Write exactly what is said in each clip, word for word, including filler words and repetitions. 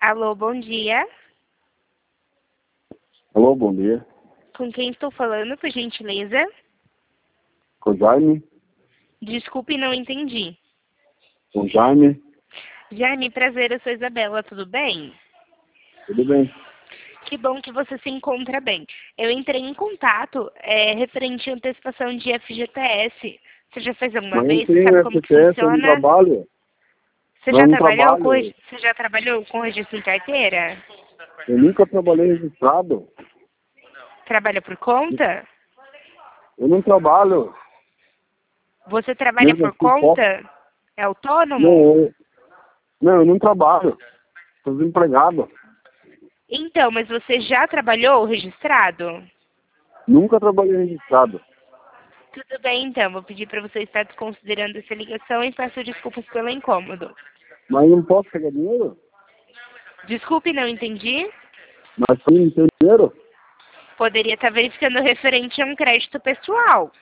Alô, bom dia. Alô, bom dia. Com quem estou falando, por gentileza? Com o Jaime? Desculpe, não entendi. Com o Jaime? Jaime, prazer, eu sou Isabela, tudo bem? Tudo bem. Que bom que você se encontra bem. Eu entrei em contato é, referente à antecipação de F G T S. Você já fez alguma Mas eu não vez? Você tenho sabe como que F T S, eu não funciona? trabalho. Você Eu já não trabalhou com, trabalho. regi- você já trabalhou com registro em carteira? Eu nunca trabalhei registrado. Trabalha por conta? Eu não trabalho. Você trabalha Mesmo por assim, posso. conta? É Não, autônomo? eu, não, eu não trabalho. Estou desempregado. Então, mas você já trabalhou registrado? Nunca trabalhei registrado. Tudo bem, então. Vou pedir para você estar desconsiderando essa ligação e peço desculpas pelo incômodo. Mas eu não posso pegar dinheiro? Desculpe, não entendi. Mas sim, não tem dinheiro? Poderia estar verificando referente a um crédito pessoal.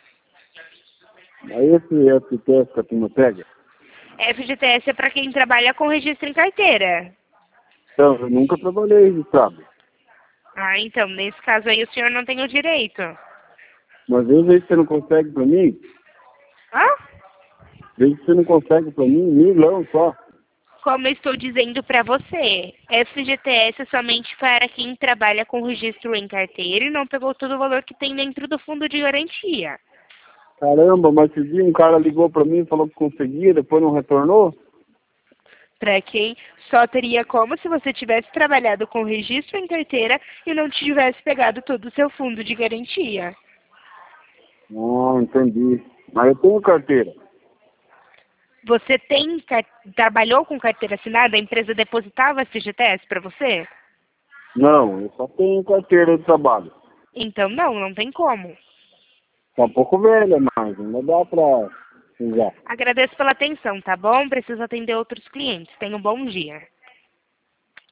Aí esse F T S que a turma pega. F G T S é para quem trabalha com registro em carteira. Então, eu nunca trabalhei registrado. Ah, então, nesse caso aí o senhor não tem o direito. Mas veja que você não consegue pra mim. Hã? Veja que você não consegue pra mim, milão só. Como eu estou dizendo para você, F G T S é somente para quem trabalha com registro em carteira e não pegou todo o valor que tem dentro do fundo de garantia. Caramba, mas esse dia um cara ligou pra mim e falou que conseguia, depois não retornou? Para quem só teria como se você tivesse trabalhado com registro em carteira e não tivesse pegado todo o seu fundo de garantia. Ah, entendi. Mas eu tenho carteira. Você tem car- trabalhou com carteira assinada? A empresa depositava F G T S para você? Não, eu só tenho carteira de trabalho. Então não, não tem como. Tá um pouco velha, mas ainda dá pra usar. Agradeço pela atenção, tá bom? Preciso atender outros clientes. Tenha um bom dia.